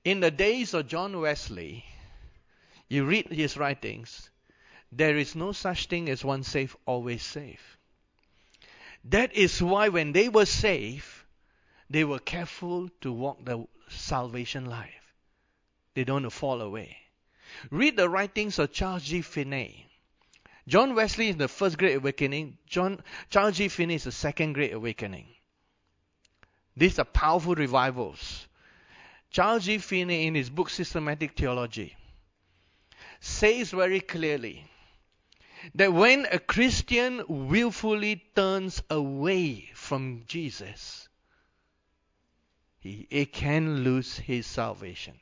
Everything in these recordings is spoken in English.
In the days of John Wesley, you read his writings, there is no such thing as once saved, always saved. That is why when they were saved, they were careful to walk the salvation life. They don't want to fall away. Read the writings of Charles G. Finney. John Wesley is the first Great Awakening. Charles G. Finney is the second Great Awakening. These are powerful revivals. Charles G. Finney, in his book Systematic Theology, says very clearly that when a Christian willfully turns away from Jesus, he can lose his salvation.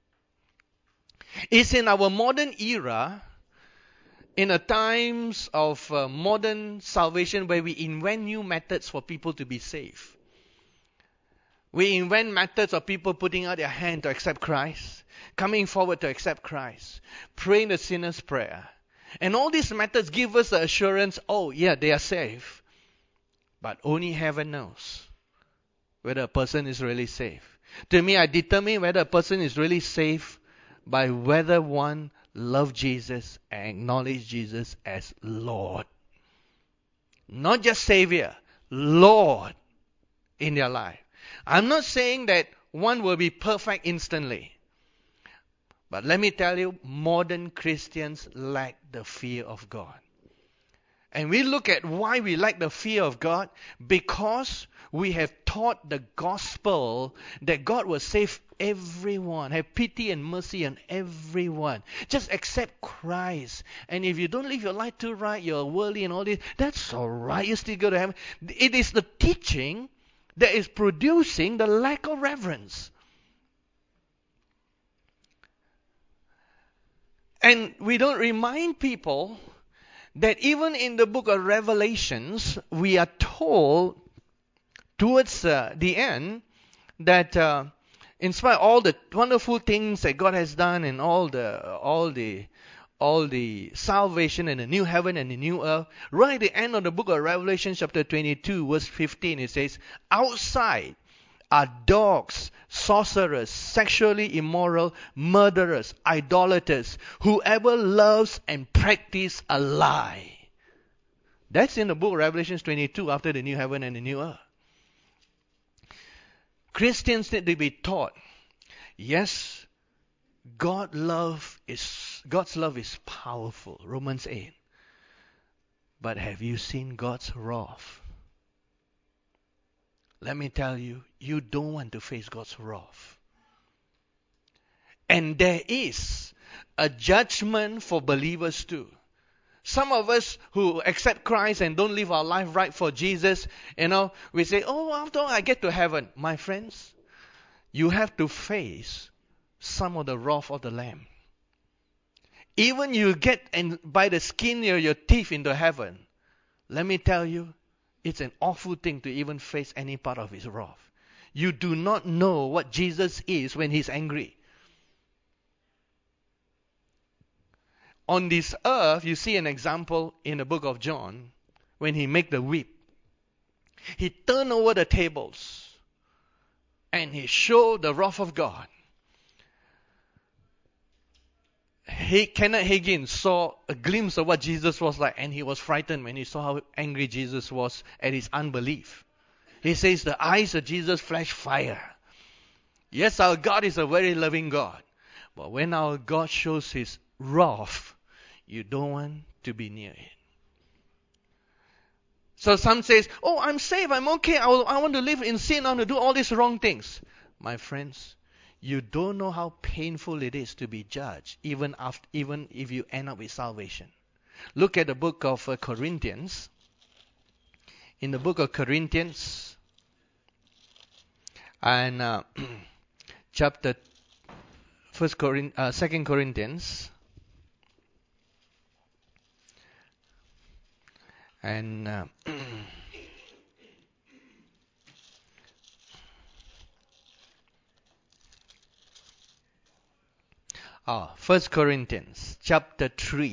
It's in our modern era, in the times of modern salvation, where we invent new methods for people to be saved. We invent methods of people putting out their hand to accept Christ, coming forward to accept Christ, praying the sinner's prayer. And all these methods give us the assurance, oh yeah, they are saved. But only heaven knows whether a person is really saved. To me, I determine whether a person is really saved by whether one loves Jesus and acknowledges Jesus as Lord. Not just Savior, Lord in their life. I'm not saying that one will be perfect instantly. But let me tell you, modern Christians lack the fear of God. And we look at why we lack the fear of God, because we have taught the gospel that God will save everyone, have pity and mercy on everyone. Just accept Christ. And if you don't live your life too right, you're worldly and all this, that's all right, you still go to heaven. It is the teaching that is producing the lack of reverence. And we don't remind people that even in the book of Revelations, we are told towards the end that in spite of all the wonderful things that God has done and all the salvation and the new heaven and the new earth, right at the end of the book of Revelation chapter 22 verse 15, it says, outside are dogs, sorcerers, sexually immoral, murderers, idolaters, whoever loves and practices a lie. That's in the book of Revelation 22 after the new heaven and the new earth. Christians need to be taught, yes, God's love is powerful, Romans 8. But have you seen God's wrath? Let me tell you, you don't want to face God's wrath. And there is a judgment for believers too. Some of us who accept Christ and don't live our life right for Jesus, we say, oh, after all I get to heaven. My friends, you have to face some of the wrath of the Lamb. Even you get by the skin of your teeth into heaven, let me tell you, it's an awful thing to even face any part of his wrath. You do not know what Jesus is when he's angry. On this earth, you see an example in the book of John when he made the whip. He turned over the tables and he showed the wrath of God. Kenneth Hagin saw a glimpse of what Jesus was like, and he was frightened when he saw how angry Jesus was at his unbelief. He says the eyes of Jesus flash fire. Yes, our God is a very loving God. But when our God shows his wrath, you don't want to be near it. So some says, oh, I'm saved, I'm okay, I want to live in sin, I want to do all these wrong things. My friends, you don't know how painful it is to be judged, even if you end up with salvation. Look at the book of Corinthians. In the book of Corinthians, and chapter 2 Corinthians, and 1 Corinthians chapter 3.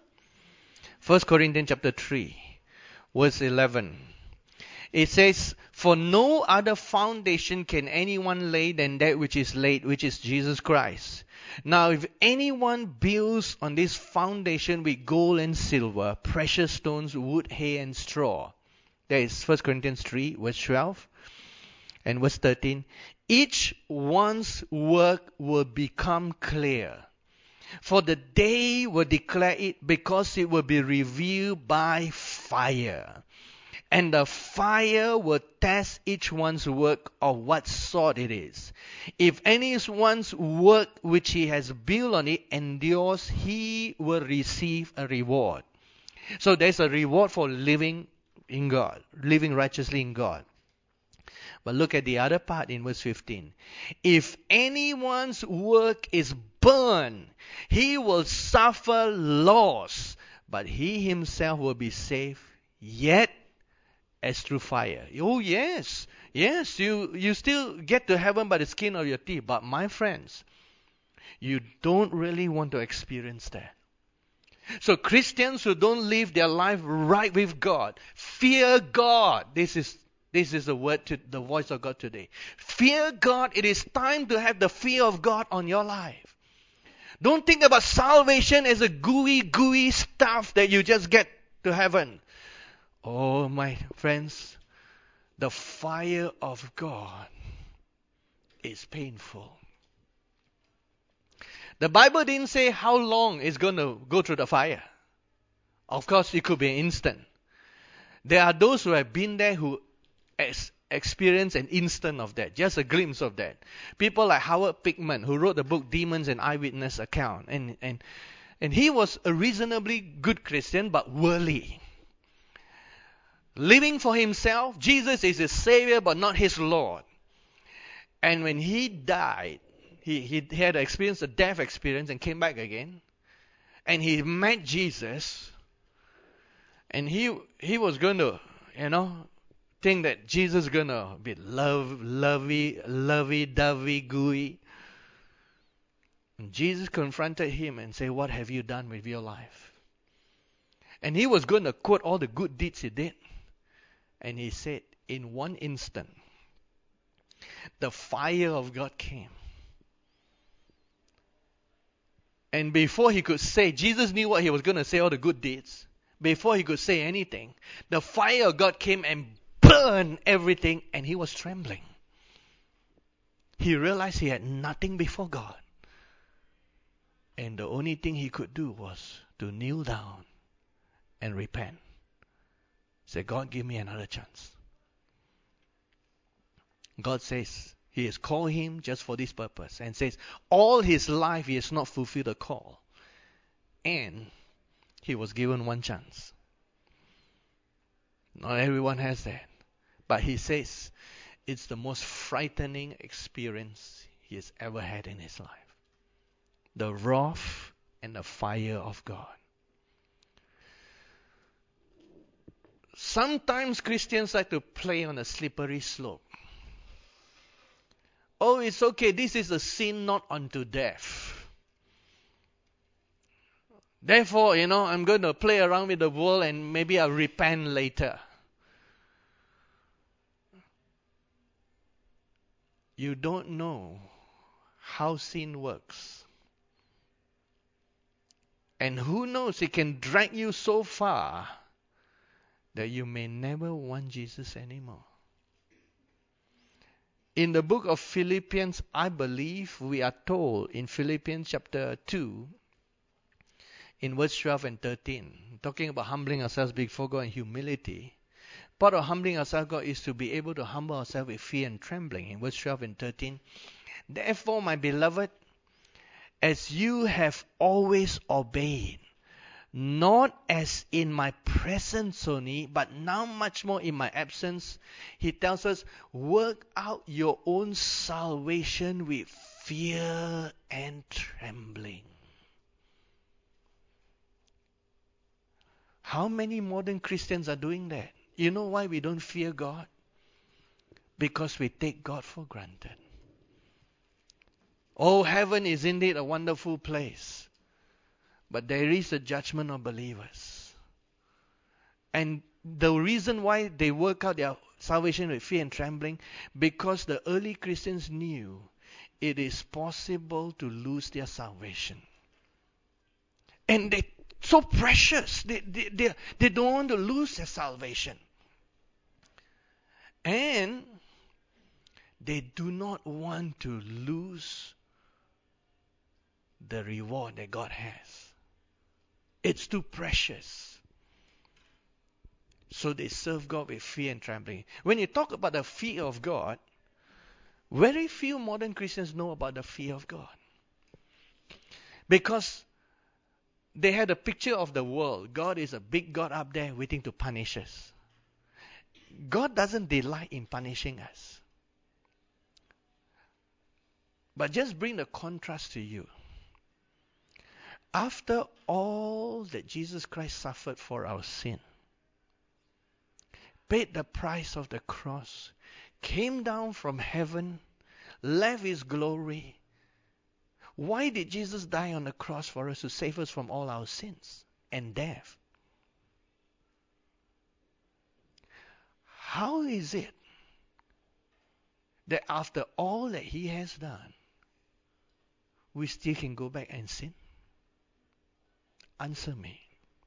1 Corinthians chapter 3, verse 11. It says, For no other foundation can anyone lay than that which is laid, which is Jesus Christ. Now, if anyone builds on this foundation with gold and silver, precious stones, wood, hay, and straw. That is 1 Corinthians 3, verse 12 and verse 13. Each one's work will become clear, for the day will declare it, because it will be revealed by fire. And the fire will test each one's work of what sort it is. If anyone's work which he has built on it endures, he will receive a reward. So there's a reward for living in God, living righteously in God. But look at the other part in verse 15. If anyone's work is burned, he will suffer loss, but he himself will be saved, yet as through fire. Oh yes, you still get to heaven by the skin of your teeth. But my friends, you don't really want to experience that. So Christians who don't live their life right with God, fear God. This is the word, the voice of God today. Fear God. It is time to have the fear of God on your life. Don't think about salvation as a gooey stuff that you just get to heaven. Oh, my friends, the fire of God is painful. The Bible didn't say how long it's going to go through the fire. Of course, it could be an instant. There are those who have been there who experience an instant of that, just a glimpse of that. People like Howard Pickman, who wrote the book Demons and Eyewitness Account. And he was a reasonably good Christian, but worldly. Living for himself. Jesus is his Savior, but not his Lord. And when he died, he had experienced a death experience and came back again. And he met Jesus. And he was going to, think that Jesus is going to be lovey-dovey, gooey. And Jesus confronted him and said, what have you done with your life? And he was going to quote all the good deeds he did. And he said, in one instant, the fire of God came. And before he could say, Jesus knew what he was going to say, all the good deeds. Before he could say anything, the fire of God came and burned everything, and he was trembling. He realized he had nothing before God. And the only thing he could do was to kneel down and repent. Say, God, give me another chance. God says he has called him just for this purpose, and says all his life he has not fulfilled the call. And he was given one chance. Not everyone has that. But he says it's the most frightening experience he has ever had in his life. The wrath and the fire of God. Sometimes Christians like to play on a slippery slope. Oh, it's okay. This is a sin not unto death. Therefore, I'm going to play around with the world and maybe I'll repent later. You don't know how sin works. And who knows, it can drag you so far that you may never want Jesus anymore. In the book of Philippians, I believe we are told in Philippians chapter 2, in verse 12 and 13, talking about humbling ourselves before God and humility. Part of humbling ourselves, God, is to be able to humble ourselves with fear and trembling. In verse 12 and 13, therefore, my beloved, as you have always obeyed, not as in my presence only, but now much more in my absence, he tells us, work out your own salvation with fear and trembling. How many modern Christians are doing that? You know why we don't fear God? Because we take God for granted. Oh, heaven is indeed a wonderful place. But there is a judgment of believers. And the reason why they work out salvation with fear and trembling? Because the early Christians knew it is possible to lose their salvation. And they're so precious. They don't want to lose their salvation. And they do not want to lose the reward that God has. It's too precious. So they serve God with fear and trembling. When you talk about the fear of God, very few modern Christians know about the fear of God. Because they had a picture of the world. God is a big God up there waiting to punish us. God doesn't delight in punishing us. But just bring the contrast to you. After all that Jesus Christ suffered for our sin, paid the price of the cross, came down from heaven, left his glory. Why did Jesus die on the cross for us? To save us from all our sins and death. How is it that after all that he has done, we still can go back and sin? Answer me.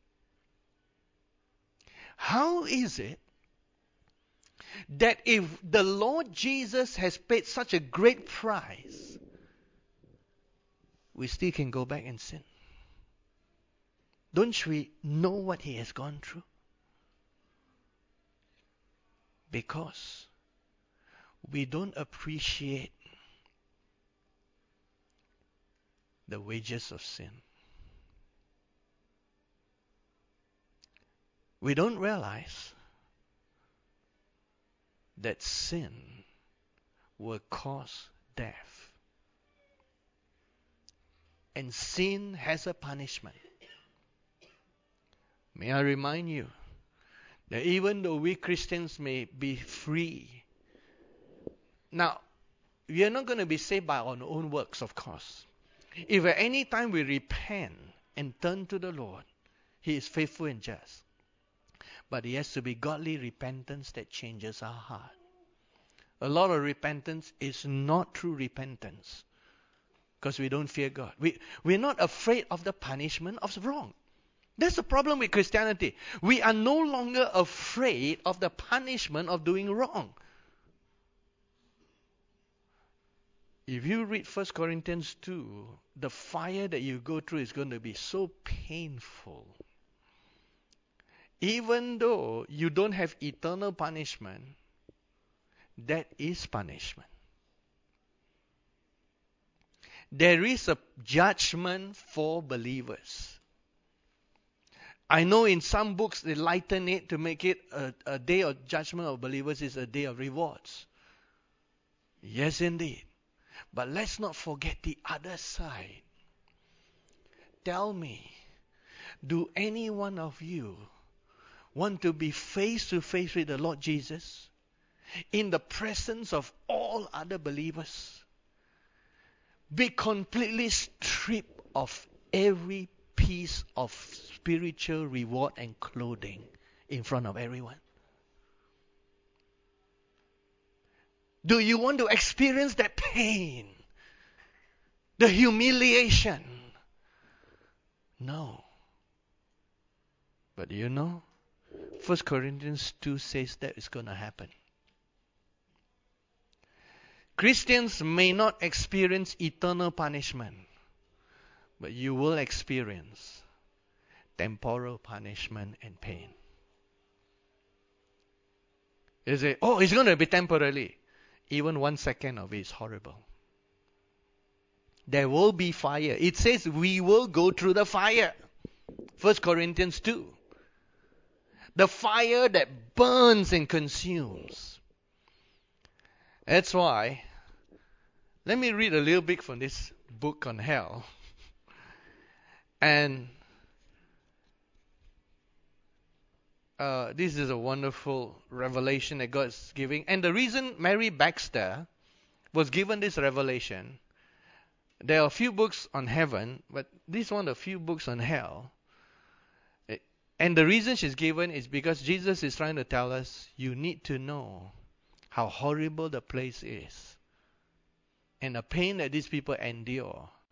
How is it that if the Lord Jesus has paid such a great price, we still can go back and sin? Don't we know what he has gone through? Because we don't appreciate the wages of sin. We don't realize that sin will cause death. And sin has a punishment. May I remind you that even though we Christians may be free, now, we are not going to be saved by our own works, of course. If at any time we repent and turn to the Lord, he is faithful and just. But it has to be godly repentance that changes our heart. A lot of repentance is not true repentance because we don't fear God. We're not afraid of the punishment of wrong. That's the problem with Christianity. We are no longer afraid of the punishment of doing wrong. If you read 1 Corinthians 2, the fire that you go through is going to be so painful. Even though you don't have eternal punishment, that is punishment. There is a judgment for believers. I know in some books they lighten it to make it a day of judgment of believers is a day of rewards. Yes, indeed. But let's not forget the other side. Tell me, do any one of you want to be face to face with the Lord Jesus in the presence of all other believers? Be completely stripped of every piece of spiritual reward and clothing in front of everyone. Do you want to experience that pain? The humiliation? No. But do you know? 1 Corinthians 2 says that is going to happen. Christians may not experience eternal punishment, but you will experience temporal punishment and pain. You say, oh, it's going to be temporarily. Even 1 second of it is horrible. There will be fire. It says we will go through the fire. 1 Corinthians 2. The fire that burns and consumes. That's why, let me read a little bit from this book on hell. And this is a wonderful revelation that God is giving. And the reason Mary Baxter was given this revelation, there are a few books on heaven, but this one of the few books on hell. And the reason she's given is because Jesus is trying to tell us, you need to know how horrible the place is and the pain that these people endure.